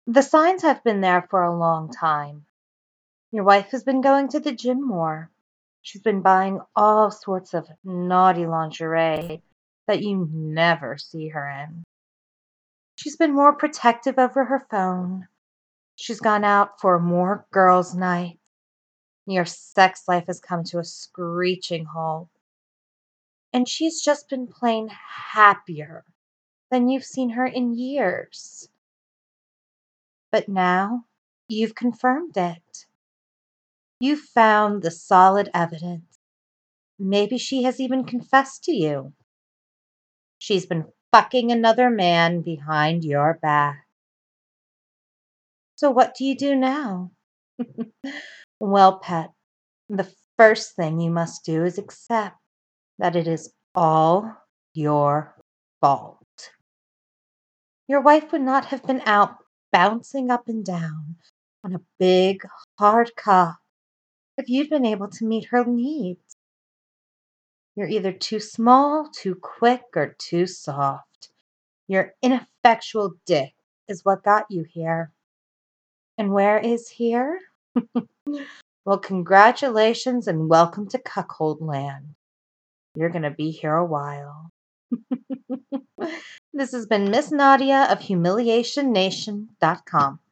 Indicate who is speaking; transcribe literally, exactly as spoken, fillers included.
Speaker 1: The signs have been there for a long time. Your wife has been going to the gym more. She's been buying all sorts of naughty lingerie that you never see her in. She's been more protective over her phone. She's gone out for more girls' night. Your sex life has come to a screeching halt. And she's just been plain happier than you've seen her in years. But now you've confirmed it. You've found the solid evidence. Maybe she has even confessed to you. She's been fucking another man behind your back. So what do you do now? Well, pet, the first thing you must do is accept that it is all your fault. Your wife would not have been out bouncing up and down on a big, hard cock if you'd been able to meet her needs. You're either too small, too quick, or too soft. Your ineffectual dick is what got you here. And where is here? Well, congratulations and welcome to Cuckold Land. You're going to be here a while. This has been Miss Nadia of humiliation nation dot com.